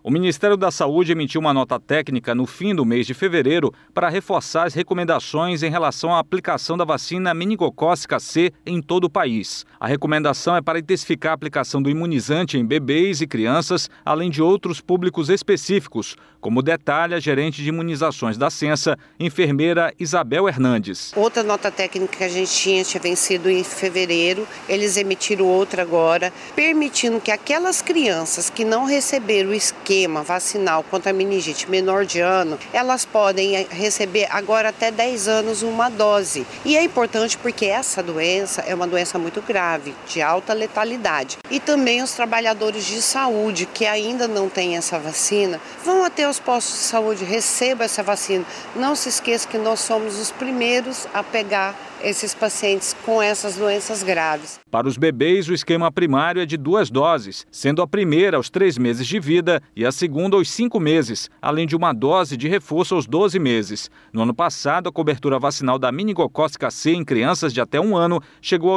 O Ministério da Saúde emitiu uma nota técnica no fim do mês de fevereiro para reforçar as recomendações em relação à aplicação da vacina meningocócica C em todo o país. A recomendação é para intensificar a aplicação do imunizante em bebês e crianças, além de outros públicos específicos, como detalha a gerente de imunizações da Censa, enfermeira Isabel Hernandes. Outra nota técnica que a gente tinha vencido em fevereiro, eles emitiram outra agora, permitindo que aquelas crianças que não receberam o esquema vacinal contra a meningite menor de ano, elas podem receber agora até 10 anos uma dose. E é importante porque essa doença é uma doença muito grave, de alta letalidade. E também os trabalhadores de saúde que ainda não têm essa vacina, vão até os postos de saúde, recebam essa vacina. Não se esqueça que nós somos os primeiros a pegar esses pacientes com essas doenças graves. Para os bebês, o esquema primário é de 2 doses, sendo a primeira aos 3 meses de vida e a segunda aos 5 meses, além de uma dose de reforço aos 12 meses. No ano passado, a cobertura vacinal da meningocócica C em crianças de até 1 ano chegou a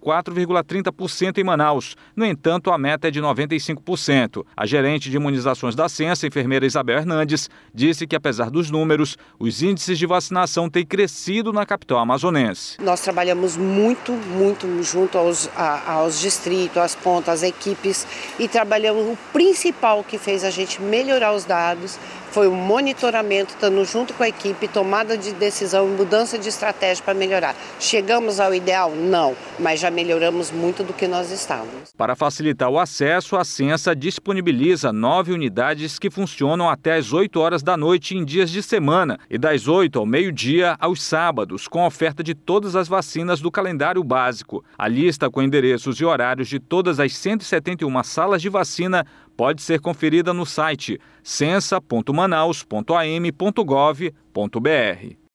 84,30% em Manaus. No entanto, a meta é de 95%. A gerente de imunizações da Censa, enfermeira Isabel Hernandes, disse que, apesar dos números, os índices de vacinação têm crescido na capital amazonense. Nós trabalhamos muito junto aos distritos, às pontas, às equipes e trabalhamos. O principal que fez a gente melhorar os dados foi o monitoramento, estando junto com a equipe, tomada de decisão e mudança de estratégia para melhorar. Chegamos ao ideal? Não, mas já melhoramos muito do que nós estávamos. Para facilitar o acesso, a Censa disponibiliza 9 unidades que funcionam até às 8 horas da noite em dias de semana e das 8 ao meio-dia aos sábados, com oferta de todas as vacinas do calendário básico. A lista com endereços e horários de todas as 171 salas de vacina pode ser conferida no site censa.manaus.am.gov.br.